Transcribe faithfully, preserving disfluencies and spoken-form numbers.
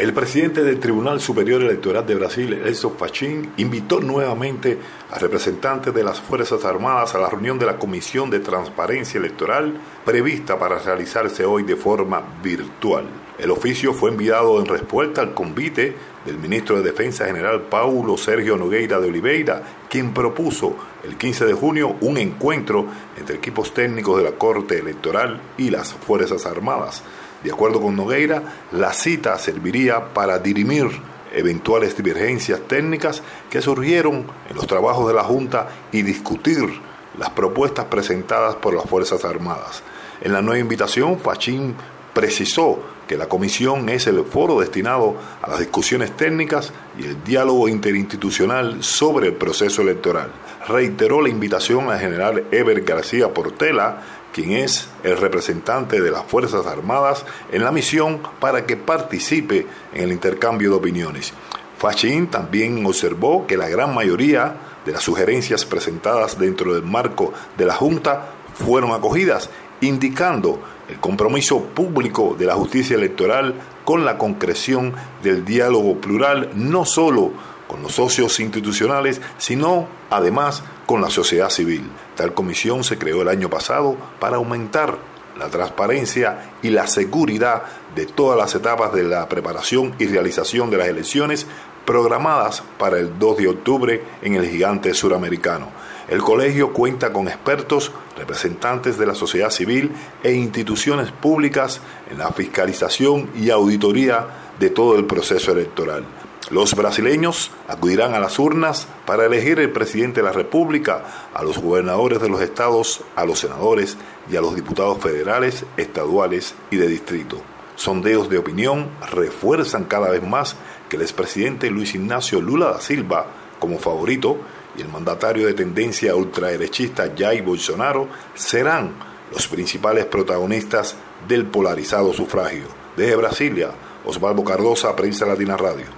El presidente del Tribunal Superior Electoral de Brasil, Edson Fachin, invitó nuevamente a representantes de las Fuerzas Armadas a la reunión de la Comisión de Transparencia Electoral prevista para realizarse hoy de forma virtual. El oficio fue enviado en respuesta al convite del ministro de Defensa General Paulo Sérgio Nogueira de Oliveira, quien propuso el quince de junio un encuentro entre equipos técnicos de la Corte Electoral y las Fuerzas Armadas. De acuerdo con Nogueira, la cita serviría para dirimir eventuales divergencias técnicas que surgieron en los trabajos de la Junta y discutir las propuestas presentadas por las Fuerzas Armadas. En la nueva invitación, Fachin precisó que la comisión es el foro destinado a las discusiones técnicas y el diálogo interinstitucional sobre el proceso electoral. Reiteró la invitación al general Eber García Portela, quien es el representante de las Fuerzas Armadas en la misión, para que participe en el intercambio de opiniones. Fachin también observó que la gran mayoría de las sugerencias presentadas dentro del marco de la Junta fueron acogidas, indicando el compromiso público de la justicia electoral con la concreción del diálogo plural, no solo con los socios institucionales, sino además con la sociedad civil. Tal comisión se creó el año pasado para aumentar la transparencia y la seguridad de todas las etapas de la preparación y realización de las elecciones programadas para el dos de octubre en el gigante suramericano. El colegio cuenta con expertos, representantes de la sociedad civil e instituciones públicas en la fiscalización y auditoría de todo el proceso electoral. Los brasileños acudirán a las urnas para elegir el presidente de la República, a los gobernadores de los estados, a los senadores y a los diputados federales, estaduales y de distrito. Sondeos de opinión refuerzan cada vez más que el expresidente Luis Ignacio Lula da Silva, como favorito, y el mandatario de tendencia ultraderechista Jair Bolsonaro serán los principales protagonistas del polarizado sufragio. Desde Brasilia, Osvaldo Cardosa, Prensa Latina Radio.